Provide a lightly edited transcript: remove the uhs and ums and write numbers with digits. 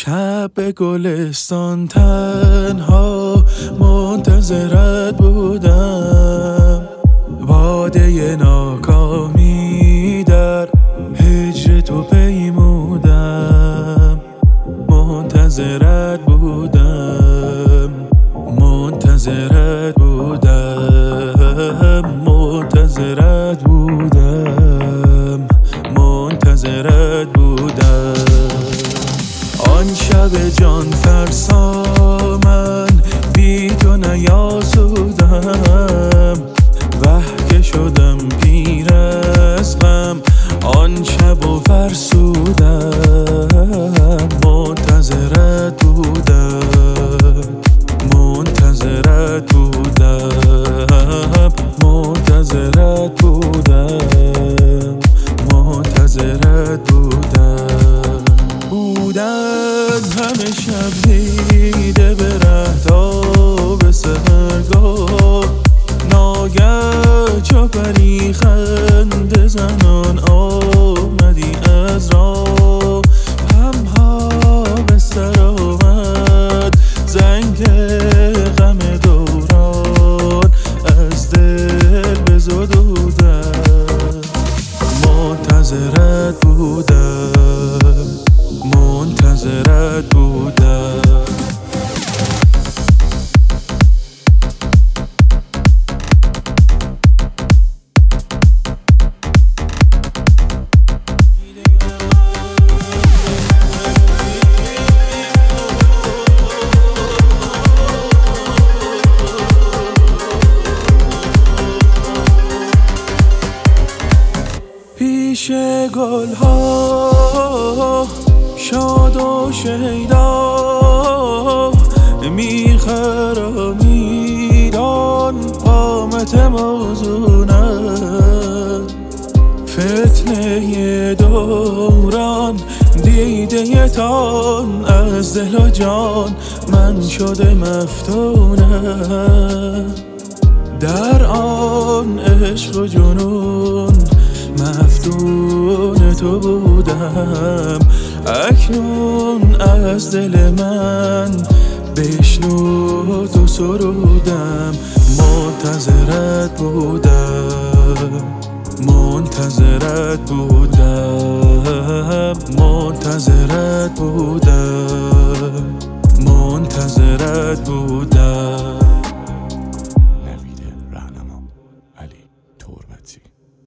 شب به گلستان تنها منتظرت بودم، باده ناکامی در هجر تو پیمودم. منتظرت بودم، منتظرت بودم، منتظرت بودم، منتظرت بودم. آن شب جان فرسا من بی تو نیاسودم، وه که شدم پیر از غم آن شب و فرسودم. منتظرت بودم، منتظرت بودم، منتظرت بودم، منتظرت بودن همه شب دیده به رهتاب سحرگاه. ناگه چو پری خنده زنان آمدی از راه، غمها به سر آمد زنگ غم دوران از دل بزدودم. منتظرت بودم، منتظرت بودم. پیش گلها شاد و شیدا میخرامیدان قامت موزونت. فتنه دوران دیده تان از دل و جان من شده مفتونه. در آن عشق و جنون مفتون تو بودم، اکنون از دل من بشنو تو سرودم. منتظرت بودم، منتظرت بودم، منتظرت بودم، منتظرت بودم.